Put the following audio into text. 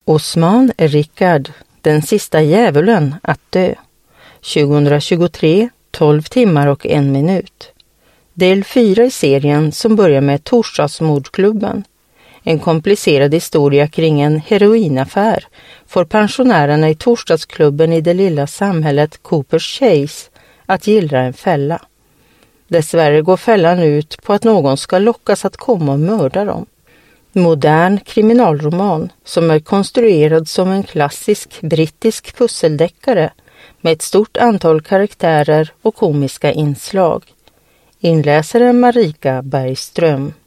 Osman Rickard, den sista djävulen att dö. 2023, 12 timmar och 1 minut. Del 4 i serien som börjar med Torsdagsmordklubben. En komplicerad historia kring en heroinaffär får pensionärerna i Torsdagsklubben i det lilla samhället Coopers Chase att gillra en fälla. Dessvärre går fällan ut på att någon ska lockas att komma och mörda dem. Modern kriminalroman som är konstruerad som en klassisk brittisk pusseldeckare med ett stort antal karaktärer och komiska inslag. Inläsare Marika Bergström.